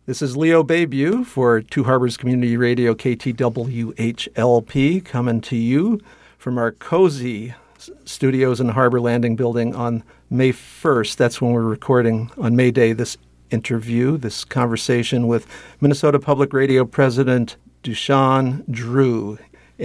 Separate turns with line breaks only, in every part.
This is Leo Bayview for Two Harbors Community Radio KTWHLP, coming to you from our cozy studios in the Harbor Landing building on May 1st. That's when we're recording on May Day this interview, this conversation with Minnesota Public Radio President Dushan Drew.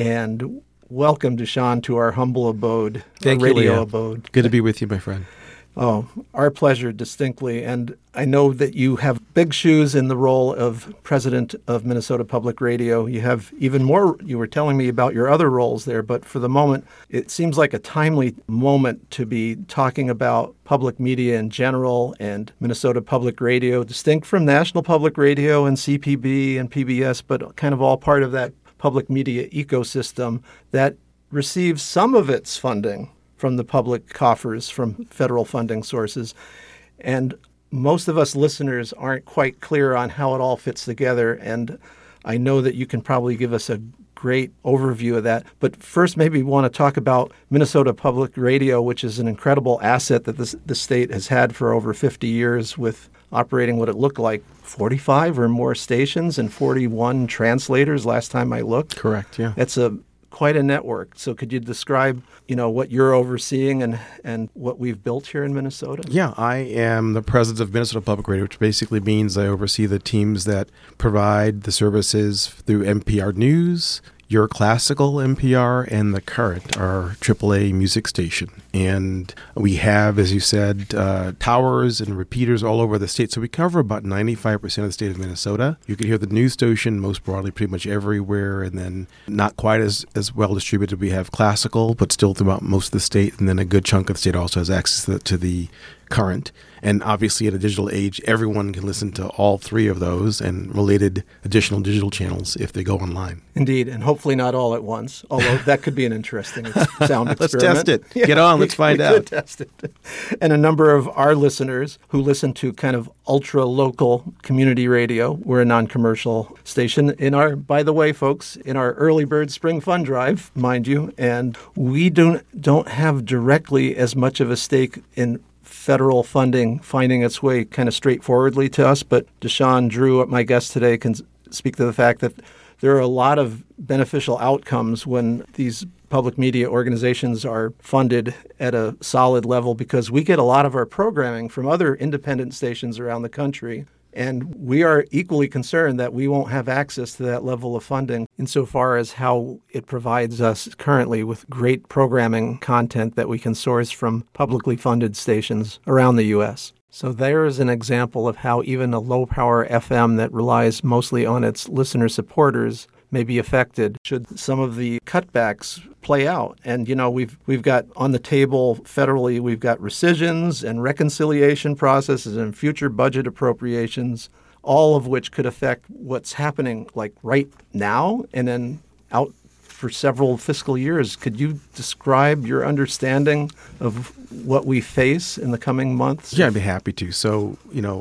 And welcome, Dushan, to our humble abode,
Thank
our
you,
radio
Leo.
abode.
Good to be with you, my friend.
Oh, our pleasure, distinctly. And I know that you have big shoes in the role of president of Minnesota Public Radio. You have even more. You were telling me about your other roles there, but for the moment, it seems like a timely moment to be talking about public media in general and Minnesota Public Radio, distinct from National Public Radio and CPB and PBS, but kind of all part of that public media ecosystem that receives some of its funding from the public coffers, from federal funding sources. And most of us listeners aren't quite clear on how it all fits together. And I know that you can probably give us a great overview of that. But first, maybe we want to talk about Minnesota Public Radio, which is an incredible asset that the state has had for over 50 years with operating what it looked like 45 or more stations and 41 translators last time I looked.
Correct, yeah.
It's quite a network. So could you describe, what you're overseeing and what we've built here in Minnesota?
Yeah, I am the president of Minnesota Public Radio, which basically means I oversee the teams that provide the services through NPR News, Your Classical NPR, and The Current, our AAA music station. And we have, as you said, towers and repeaters all over the state. So we cover about 95% of the state of Minnesota. You can hear the news station most broadly pretty much everywhere, and then not quite as well distributed. We have classical, but still throughout most of the state. And then a good chunk of the state also has access to the Current. And obviously, in a digital age, everyone can listen to all three of those and related additional digital channels if they go online.
Indeed, and hopefully not all at once, although that could be an interesting sound experiment.
Let's test it.
Yeah,
Get on, let's find out.
Could test it. And a number of our listeners who listen to kind of ultra-local community radio, we're a non-commercial station by the way, folks, in our Early Bird Spring Fund Drive, mind you, and we don't have directly as much of a stake in federal funding finding its way kind of straightforwardly to us, but Dushan Drew, my guest today, can speak to the fact that there are a lot of beneficial outcomes when these public media organizations are funded at a solid level, because we get a lot of our programming from other independent stations around the country. And we are equally concerned that we won't have access to that level of funding insofar as how it provides us currently with great programming content that we can source from publicly funded stations around the U.S. So there is an example of how even a low-power FM that relies mostly on its listener supporters may be affected should some of the cutbacks play out. And, we've got on the table federally, we've got rescissions and reconciliation processes and future budget appropriations, all of which could affect what's happening like right now and then out for several fiscal years. Could you describe your understanding of what we face in the coming months?
Yeah, I'd be happy to. So,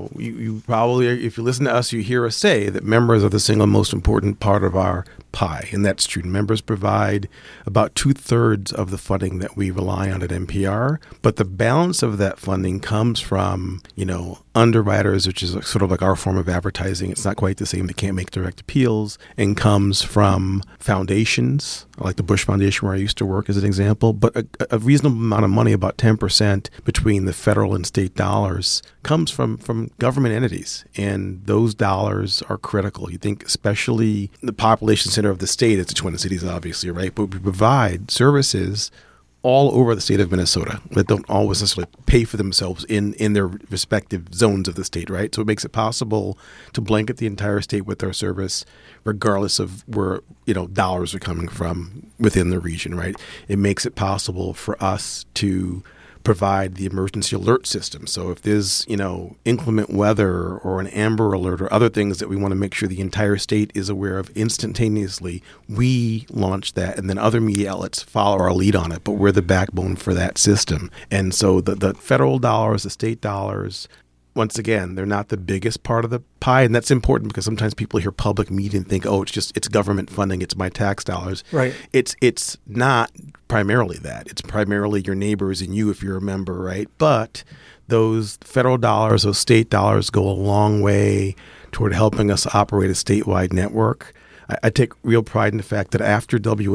you probably, if you listen to us, you hear us say that members are the single most important part of our pie, and that's true. Members provide about 2/3 of the funding that we rely on at NPR, but the balance of that funding comes from, underwriters, which is sort of like our form of advertising. It's not quite the same. They can't make direct appeals, and comes from foundations, like the Bush Foundation where I used to work as an example, but a reasonable amount of money, about 10% between the federal and state dollars, comes from government entities, and those dollars are critical. You think especially the population center of the state, it's the Twin Cities, obviously, right? But we provide services all over the state of Minnesota that don't always necessarily pay for themselves in their respective zones of the state, right? So it makes it possible to blanket the entire state with our service, regardless of where, dollars are coming from within the region, right? It makes it possible for us to provide the emergency alert system. So if there's, inclement weather or an Amber Alert or other things that we want to make sure the entire state is aware of instantaneously, we launch that, and then other media outlets follow our lead on it. But we're the backbone for that system. And so the federal dollars, the state dollars, once again, they're not the biggest part of the pie, and that's important because sometimes people hear public media and think, oh, it's government funding, it's my tax dollars.
Right.
It's not primarily that. It's primarily your neighbors and you if you're a member, right? But those federal dollars, those state dollars go a long way toward helping us operate a statewide network. I take real pride in the fact that after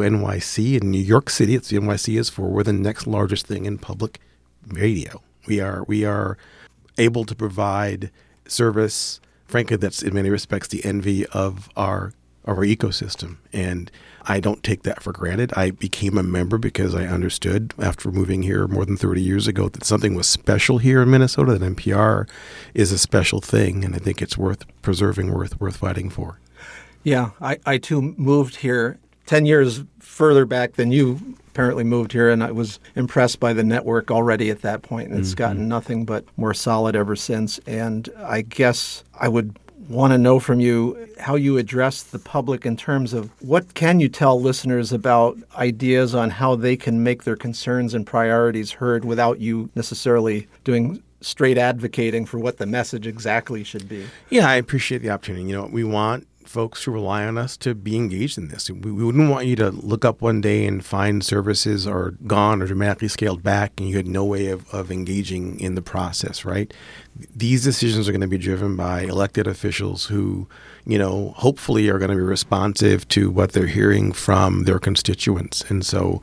WNYC in New York City, it's the NYC is for, we're the next largest thing in public radio. We are able to provide service, frankly, that's in many respects the envy of our ecosystem. And I don't take that for granted. I became a member because I understood after moving here more than 30 years ago that something was special here in Minnesota, that NPR is a special thing. And I think it's worth preserving, worth fighting for.
Yeah, I too moved here 10 years further back than you apparently moved here, and I was impressed by the network already at that point, and it's gotten nothing but more solid ever since. And I guess I would want to know from you how you address the public in terms of what can you tell listeners about ideas on how they can make their concerns and priorities heard without you necessarily doing straight advocating for what the message exactly should be.
Yeah, I appreciate the opportunity. We want folks who rely on us to be engaged in this. We wouldn't want you to look up one day and find services are gone or dramatically scaled back and you had no way of engaging in the process, right? These decisions are going to be driven by elected officials who, hopefully are going to be responsive to what they're hearing from their constituents. And so,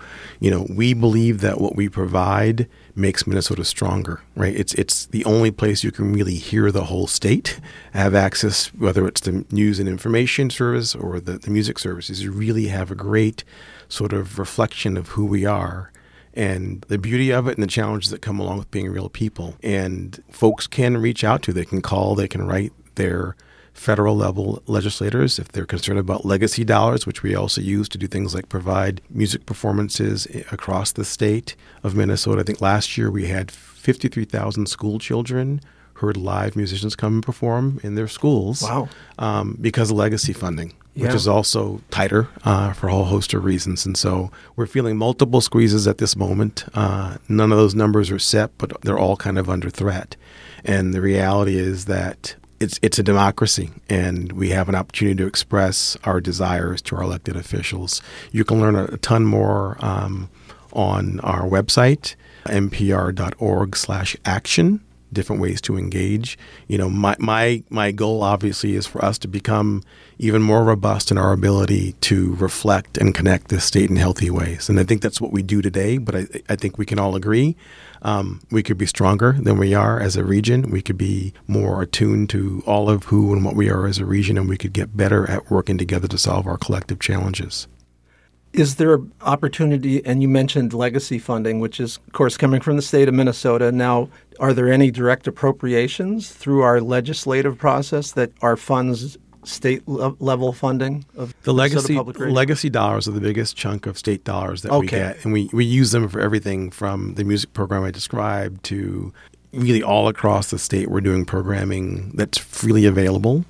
we believe that what we provide makes Minnesota stronger, right? It's the only place you can really hear the whole state, have access, whether it's the news and information service or the music services. You really have a great sort of reflection of who we are and the beauty of it and the challenges that come along with being real people. And folks can reach out to, they can call, they can write their federal level legislators if they're concerned about legacy dollars, which we also use to do things like provide music performances across the state of Minnesota. I think last year we had 53,000 school children heard live musicians come and perform in their schools.
Wow.
Because of legacy funding, which is also tighter for a whole host of reasons. And so we're feeling multiple squeezes at this moment. None of those numbers are set, but they're all kind of under threat. And the reality is that it's a democracy, and we have an opportunity to express our desires to our elected officials. You can learn a ton more on our website, npr.org/action. Different ways to engage. My goal obviously is for us to become even more robust in our ability to reflect and connect this state in healthy ways. And I think that's what we do today, but I think we can all agree we could be stronger than we are as a region. We could be more attuned to all of who and what we are as a region, and we could get better at working together to solve our collective challenges.
Is there an opportunity, and you mentioned legacy funding, which is, of course, coming from the state of Minnesota. Now, are there any direct appropriations through our legislative process that are funds state-level funding of
the
Minnesota Public Radio?
Legacy dollars are the biggest chunk of state dollars that we get. And we use them for everything from the music program I described to really all across the state. We're doing programming that's freely available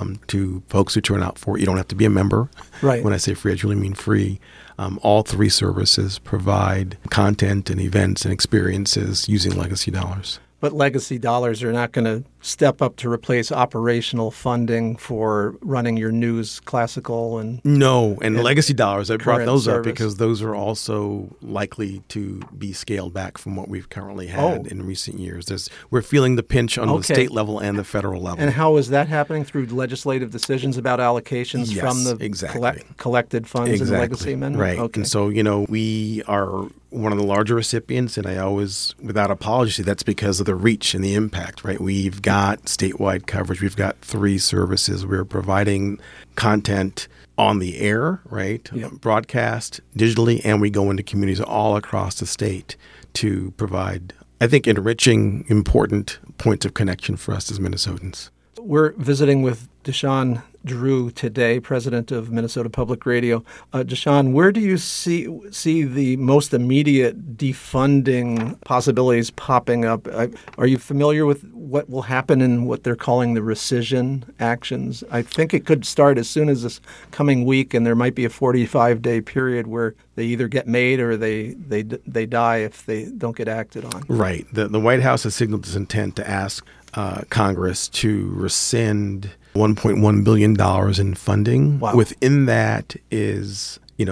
to folks who turn out for it. You don't have to be a member.
Right.
When I say free, I really mean free. All three services provide content and events and experiences using legacy dollars.
But legacy dollars are not going to step up to replace operational funding for running your news, classical, and
no. And legacy dollars, I brought those
service.
up because those are also likely to be scaled back from what we've currently had in recent years. We're feeling the pinch on the state level and the federal level.
And how is that happening? Through legislative decisions about allocations from the collected funds and legacy amendment?
Right.
Okay.
And so, we are one of the larger recipients, and I always, without apology, that's because of the reach and the impact, right? We've got statewide coverage. We've got three services. We're providing content on the air, right?
Yep.
Broadcast, digitally, and we go into communities all across the state to provide, I think, enriching, important points of connection for us as Minnesotans.
We're visiting with Deshaun Drew today, president of Minnesota Public Radio. Deshaun, where do you see the most immediate defunding possibilities popping up? Are you familiar with what will happen in what they're calling the rescission actions? I think it could start as soon as this coming week, and there might be a 45-day period where they either get made or they die if they don't get acted on.
Right. The White House has signaled its intent to ask Congress to rescind $1.1 billion in funding.
Wow.
Within that is,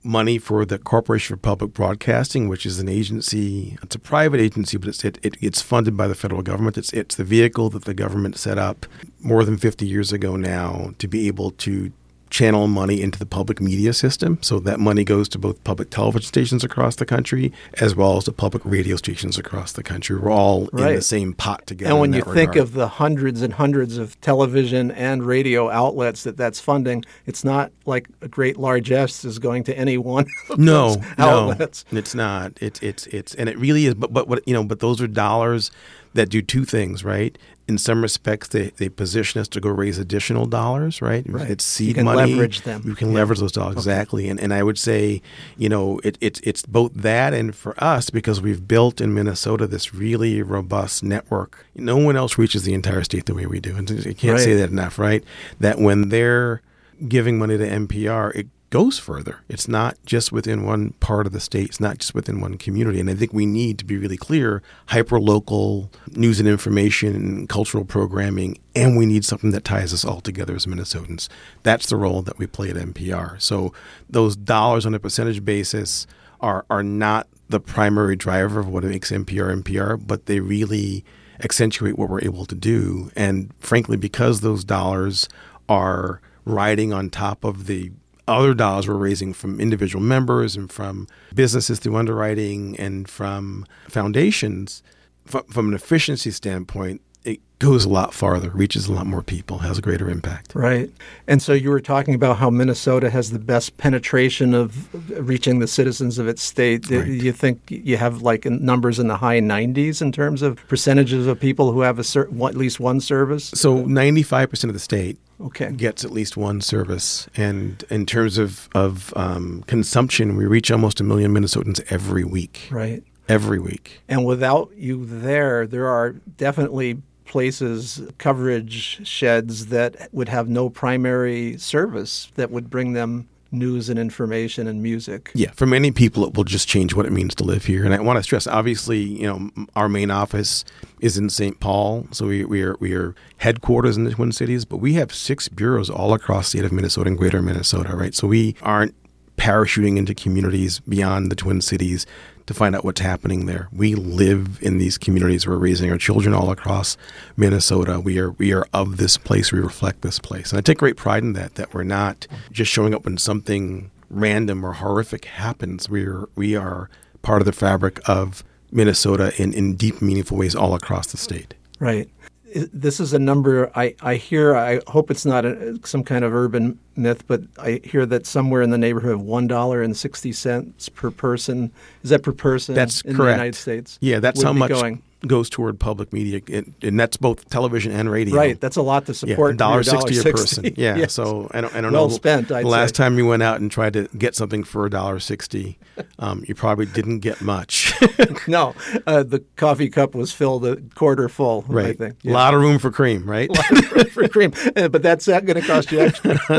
money for the Corporation for Public Broadcasting, which is an agency. It's a private agency, but it's funded by the federal government. It's the vehicle that the government set up more than 50 years ago now to be able to channel money into the public media system. So that money goes to both public television stations across the country as well as the public radio stations across the country. We're all in the same pot together.
And when you think of the hundreds and hundreds of television and radio outlets that's funding, it's not like a great largesse is going to any one of those outlets.
No, it's not. It's and it really is. But but those are dollars that do two things, right? In some respects, they position us to go raise additional dollars, right? It's seed money.
You can leverage them.
You can leverage those dollars, exactly. And I would say, it's both that and for us, because we've built in Minnesota this really robust network. No one else reaches the entire state the way we do. And you can't say that enough, right? That when they're giving money to NPR, it goes further. It's not just within one part of the state. It's not just within one community. And I think we need to be really clear, hyper-local news and information and cultural programming, and we need something that ties us all together as Minnesotans. That's the role that we play at NPR. So those dollars on a percentage basis are not the primary driver of what makes NPR, but they really accentuate what we're able to do. And frankly, because those dollars are riding on top of the other dollars we're raising from individual members and from businesses through underwriting and from foundations, from an efficiency standpoint, it goes a lot farther, reaches a lot more people, has a greater impact.
Right. And so you were talking about how Minnesota has the best penetration of reaching the citizens of its state. Right. You think you have like numbers in the high 90s in terms of percentages of people who have at least one service?
So 95% of the state gets at least one service. And in terms of consumption, we reach almost 1 million Minnesotans every week.
Right.
Every week.
And without you there are definitely places, coverage sheds that would have no primary service that would bring them news and information and music.
Yeah, for many people, it will just change what it means to live here. And I want to stress, obviously, our main office is in St. Paul, so we are headquarters in the Twin Cities, but we have 6 bureaus all across the state of Minnesota and greater Minnesota, right? So we aren't parachuting into communities beyond the Twin Cities to find out what's happening there. We live in these communities. We're raising our children all across Minnesota. We are of this place. We reflect this place. And I take great pride in that we're not just showing up when something random or horrific happens. We are part of the fabric of Minnesota in deep, meaningful ways all across the state.
Right. This is a number I hear. I hope it's not some kind of urban myth, but I hear that somewhere in the neighborhood of $1.60 per person. Is that per person?
That's
in
correct.
The United States?
Yeah, that's how much goes toward public media, and that's both television and radio.
Right, that's a lot to support.
$1.60 a person. Yeah,
yes.
So I don't
well
know.
Spent.
The last time you went out and tried to get something for $1.60, you probably didn't get much.
No, the coffee cup was filled a quarter full.
Right,
I think.
A lot of room for cream. Right,
a lot of room for cream, but that's not going to cost you extra.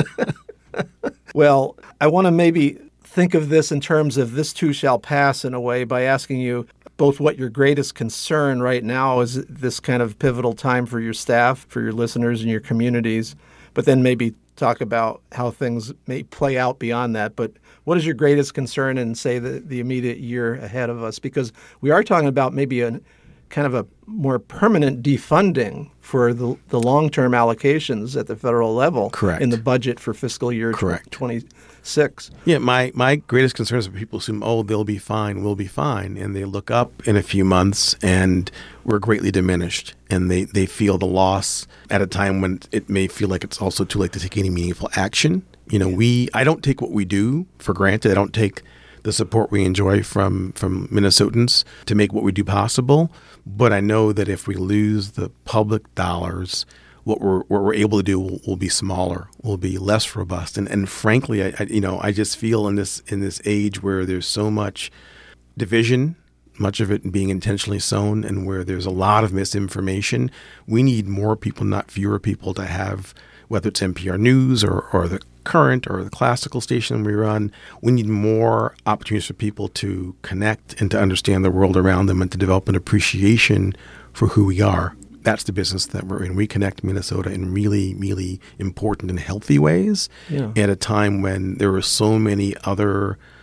Well, I want to maybe think of this in terms of this too shall pass in a way by asking you both what your greatest concern right now is this kind of pivotal time for your staff, for your listeners and your communities, but then maybe talk about how things may play out beyond that. But what is your greatest concern in, say, the immediate year ahead of us? Because we are talking about maybe a kind of a more permanent defunding for the long-term allocations at the federal level.
Correct.
In the budget for fiscal year 2026.
Yeah, my greatest concern is that people assume, they'll be fine, we'll be fine. And they look up in a few months and we're greatly diminished. And they feel the loss at a time when it may feel like it's also too late to take any meaningful action. I don't take what we do for granted. I don't take the support we enjoy from Minnesotans to make what we do possible. But I know that if we lose the public dollars, what we're able to do will be smaller, will be less robust. And frankly, I just feel in this age where there's so much division, much of it being intentionally sown, and where there's a lot of misinformation, we need more people, not fewer people, to have, whether it's NPR News or the Current or the classical station we run, we need more opportunities for people to connect and to understand the world around them and to develop an appreciation for who we are. That's the business that we're in. We connect Minnesota in really, really important and healthy ways at a time when there are so many other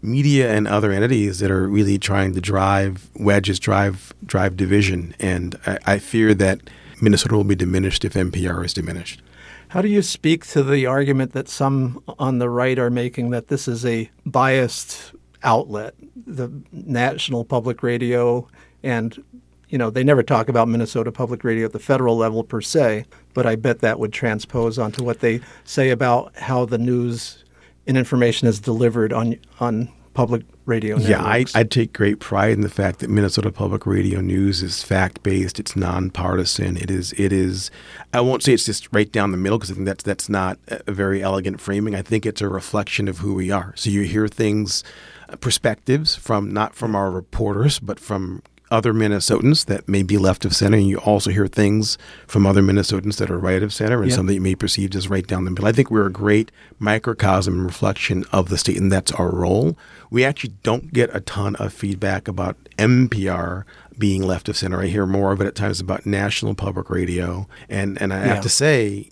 media and other entities that are really trying to drive wedges, drive division. And I fear that Minnesota will be diminished if NPR is diminished.
How do you speak to the argument that some on the right are making that this is a biased outlet, the National Public Radio, and they never talk about Minnesota Public Radio at the federal level per se, but I bet that would transpose onto what they say about how the news and information is delivered on public radio networks.
Yeah, I take great pride in the fact that Minnesota Public Radio News is fact-based. It's nonpartisan. It is. I won't say it's just right down the middle because I think that's not a very elegant framing. I think it's a reflection of who we are. So you hear things, perspectives not from our reporters, but from other Minnesotans that may be left of center, and you also hear things from other Minnesotans that are right of center and some that you may perceive as right down the middle. I think we're a great microcosm and reflection of the state, and that's our role. We actually don't get a ton of feedback about NPR being left of center. I hear more of it at times about National Public Radio, and I have to say,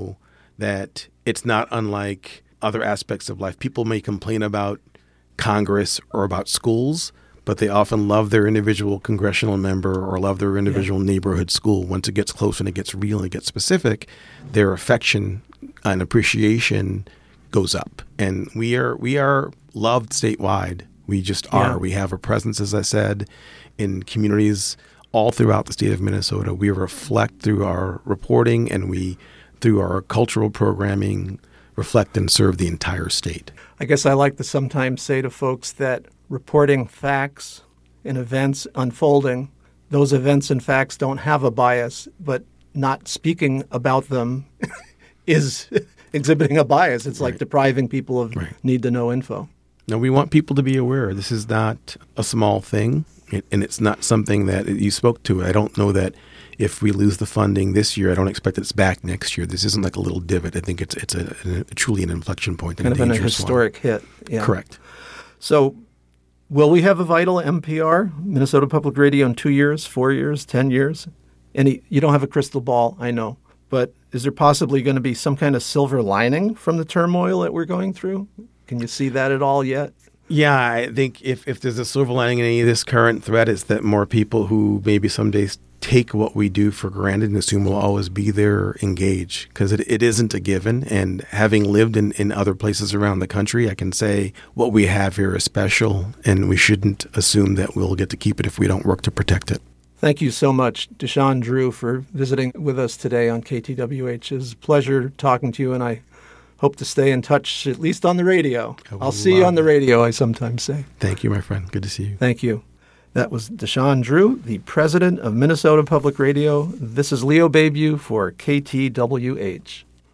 that it's not unlike other aspects of life. People may complain about Congress or about schools, but they often love their individual congressional member or love their individual neighborhood school. Once it gets close and it gets real and it gets specific, their affection and appreciation goes up. And we are loved statewide. We just are. We have a presence, as I said, in communities all throughout the state of Minnesota. We reflect through our reporting and through our cultural programming, reflect and serve the entire state.
I guess I like to sometimes say to folks that reporting facts and events unfolding, those events and facts don't have a bias, but not speaking about them is exhibiting a bias. It's like depriving people of need-to-know info.
No, we want people to be aware. This is not a small thing, and it's not something that you spoke to. I don't know that if we lose the funding this year, I don't expect it's back next year. This isn't like a little divot. I think it's truly an inflection point.
Kind of a historic hit. Yeah.
Correct.
So will we have a vital NPR, Minnesota Public Radio, in 2 years, 4 years, 10 years? You don't have a crystal ball, I know. But is there possibly going to be some kind of silver lining from the turmoil that we're going through? Can you see that at all yet?
Yeah, I think if there's a silver lining in any of this current threat, it's that more people who maybe some days take what we do for granted and assume we'll always be there engage, because it isn't a given. And having lived in other places around the country, I can say what we have here is special, and we shouldn't assume that we'll get to keep it if we don't work to protect it.
Thank you so much, Deshaun Drew, for visiting with us today on KTWH. It's a pleasure talking to you, and I hope to stay in touch, at least on the radio. I'll see you on the radio, I sometimes say.
Thank you, my friend. Good to see you.
Thank you. That was Deshaun Drew, the president of Minnesota Public Radio. This is Leo Bayview for KTWH.